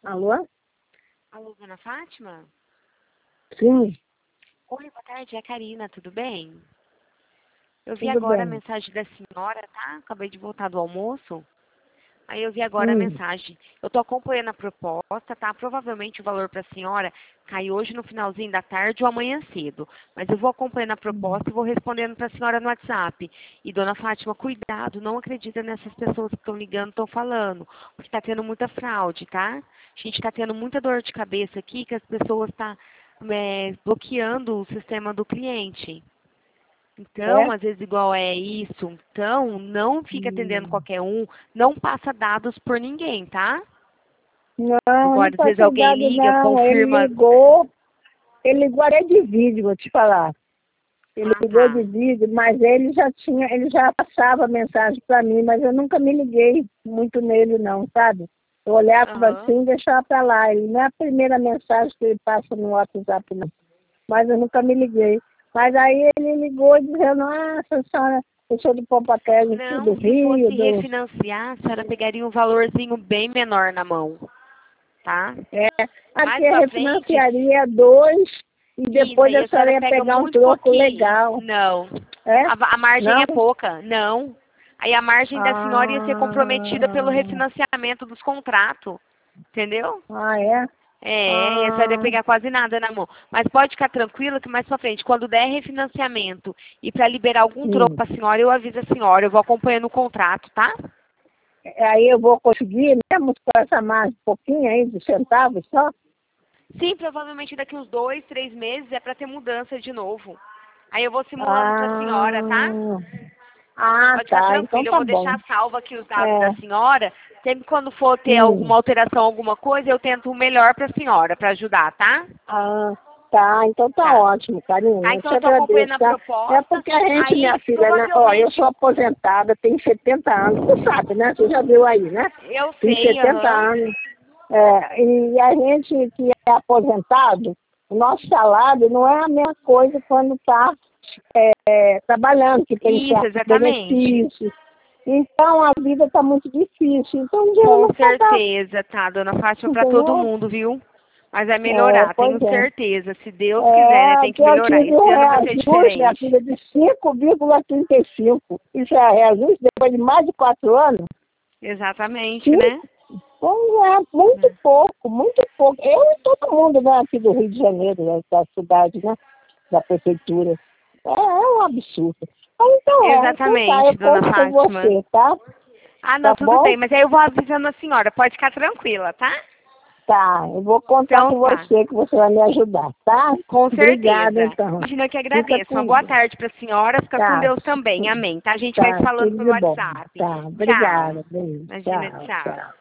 Alô? Alô, dona Fátima? Sim, Oi, boa tarde, é a Karina, tudo bem? Eu vi tudo agora a bem. mensagem da senhora, tá? Acabei de voltar do almoço. Aí eu vi agora a Hum, mensagem. Eu tô acompanhando a proposta, tá? Provavelmente o valor para a senhora cai hoje no finalzinho da tarde ou amanhã cedo. Mas eu vou acompanhando a hum. proposta e vou respondendo para a senhora no WhatsApp. E, dona Fátima, cuidado, não acredita nessas pessoas que estão ligando, estão falando. Porque está tendo muita fraude, tá? A gente está tendo muita dor de cabeça aqui que as pessoas estão bloqueando o sistema do cliente. Então, É? às vezes, igual é isso. Então, não fica atendendo Hum. qualquer um, não passa dados por ninguém, tá? Não, eu não Igual, às vezes, passei alguém dado liga, não. confirma. Ele ligou até de vídeo, vou te falar. Ele Ah, ligou de tá. vídeo, mas ele já passava mensagem para mim, mas eu nunca me liguei muito nele não, sabe? Eu olhava Aham. assim e deixava para lá. E não é a primeira mensagem que ele passa no WhatsApp, não. Mas eu nunca me liguei. Mas aí ele ligou dizendo, essa senhora, eu sou do Poupatrás aqui do Não, se fosse Rio, refinanciar, a senhora pegaria um valorzinho bem menor na mão, tá? É, aqui Mais a pra frente, refinanciaria dois e isso depois aí a a senhora senhora ia pega pegar um muito troco pouquinho. legal. Não. É? A margem Não? é pouca. Não. Aí a margem da senhora ia ser comprometida pelo Ah, refinanciamento dos contratos. Entendeu? é? É, a senhora ia Ah, pegar quase nada na mão. Mas pode ficar tranquila que mais pra frente, quando der refinanciamento e para liberar algum troco sim. pra senhora, eu aviso a senhora, eu vou acompanhando o contrato, tá? Aí eu vou conseguir mesmo com essa margem um pouquinho aí de centavos só? Sim, provavelmente daqui uns 2, 3 meses é para ter mudança de novo. Aí eu vou simulando pra senhora, tá? Ah, ah, Pode ficar tá. Então tranquila, eu tá vou bom. deixar salvo aqui os dados da É, senhora. Sempre quando for ter sim. alguma alteração, alguma coisa, eu tento o melhor pra senhora, pra ajudar, tá? Ah, tá, então tá Tá. ótimo, Tá, Karina. Eu então te eu tô acompanhando agradeço, a tá? É proposta. porque a gente, Aí, minha filha, né? Ó, eu provavelmente, sou aposentada, tenho 70 anos. Você sabe, né? Você já viu aí, né? eu Tenho sei, 70 aham. anos. É, e a gente que é aposentado, o nosso salário não é a mesma coisa quando está trabalhando, que tem Isso, certos exatamente. benefícios. Então a vida está muito difícil. Então o dinheiro Com não está dando, certeza, tá, dona Fátima, pra todo entendeu? mundo, viu? Mas vai É, melhorar, pois tenho é. certeza. Se Deus quiser, né? É, Tem que que eu melhorar. tive Esse um ano vai ser reajuste, minha diferente. filha, de 5,35. Isso é reajuste depois de mais de 4 anos? Exatamente, né? 5? Então, é muito pouco, muito pouco. Eu e todo mundo, né, aqui do Rio de Janeiro, né, da cidade, né, da prefeitura. É um absurdo. Então tá, eu Exatamente, dona conto com Fátima. você, tá? Ah, Tá não, tudo bom? bem, mas aí eu vou avisando a senhora, pode ficar tranquila, tá? Tá, eu vou contar Então com tá, você, que você vai me ajudar, tá? com Obrigada, certeza. então. Imagina que Fica agradeço. Uma com boa Deus. tarde pra senhora, fica com Tá, Deus também, amém, tá? A gente vai se tá, falando tudo pelo de bom. WhatsApp. Tá, Tchau. obrigada, beijo. Imagina, Tchau, tchau. tchau.